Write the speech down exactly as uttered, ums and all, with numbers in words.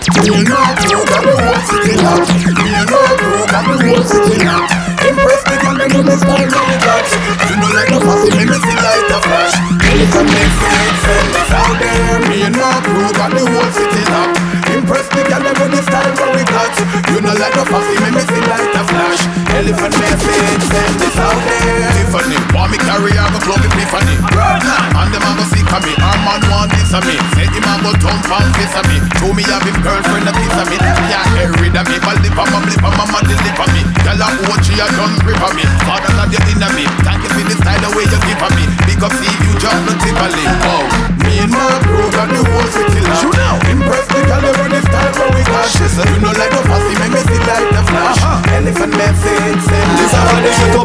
Me and my crew got the whole city locked. Me and my crew got the whole city locked. Impress the girl and do me style when we got. You know like a fussy, me me see like a flash. Elephant make sense, send this out there. Me and my crew got the whole city locked. Impress the girl and do the style when we got. You know like a fussy, me me see like a flash. Elephant make sense, send this out there. Tiffany, want me carry out the club with Tiffany. And the man go see me, our man want this of me. Say him a go thump and face of me. Show me have him girlfriend a kiss of me. Can't get rid of me, but lip on my lip on my mother lip on me. Tell her what she a done grip on me. Father love you in me. Thank you for the style the way you give on me. Big up see you jump no tip a lip. Oh, me and my crew got the whole city locked. You know, impress the girl they run the style where we got. She said you know like a fussy, make me see like the flash. Elephant message, send this out there.